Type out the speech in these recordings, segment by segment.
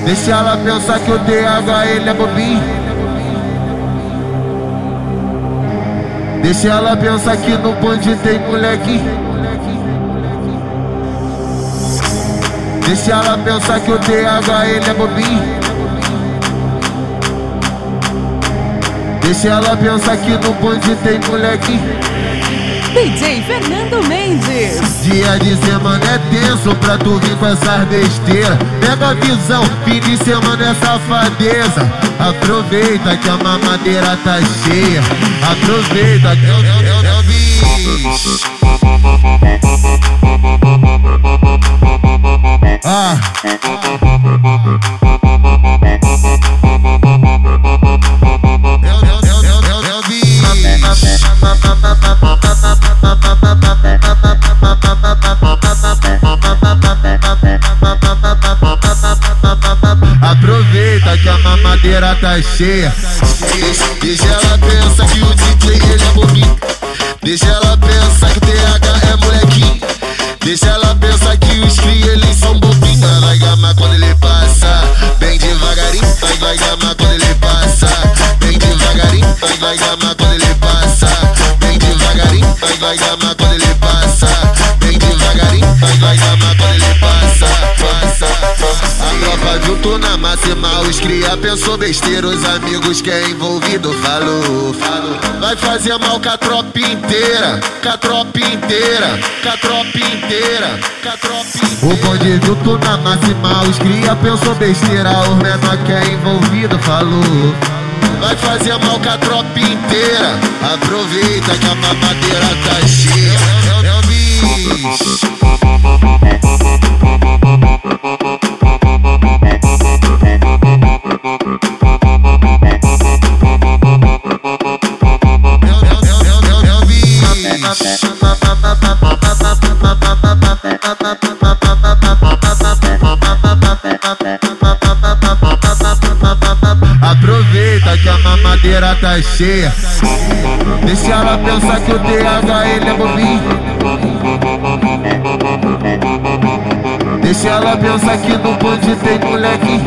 Deixa ela pensar que o TH ele é bobinho. Deixa ela pensar que no bonde tem moleque. Deixa ela pensar que o TH ele é bobinho. Deixa ela pensar que no bonde tem moleque. DJ Fernando Mendes. Dia de semana é tenso pra tu vir com essas besteiras. Pega a visão, fim de semana é safadeza. Aproveita que a mamadeira tá cheia. Aproveita que é o bicho. Aproveita que a mamadeira tá cheia. Deixa ela pensar que o DJ ele é bobinho. Deixa ela pensar que o TH é molequinho. Deixa ela pensar que os cria eles são bobinhos. Vai gamar quando ele passa, bem devagarinho. Vai gamar quando ele passa, bem devagarinho. Vai gamar quando ele passa, bem devagarinho. Vai gamar quando ele passa, bem devagarinho. Vai gamar quando ele passa. A tropa junto na máxima, os cria pensou besteira, os amigos que é envolvido falou. Vai fazer mal com a tropa inteira, com a tropa inteira, com a tropa inteira, com a tropa inteira. O bonde junto na máxima, os cria pensou besteira, os menor que é envolvido falou. Vai fazer mal com a tropa inteira. Aproveita que a mamadeira tá cheia. É o bicho. Aproveita que a mamadeira tá cheia. Deixa ela pensar que o TH ele é bobinho. Deixa ela pensar que no bonde tem moleque.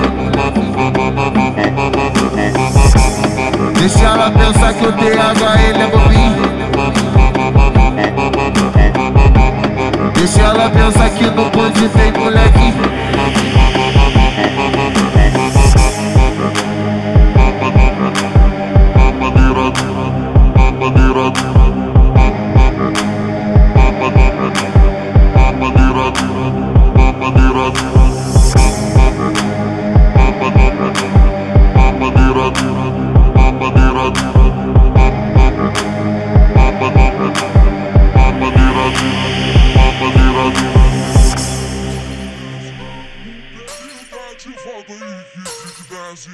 Deixa ela pensar que o TH ele é bobinho. Deixa ela pensar que no bonde tem moleque. Devagar.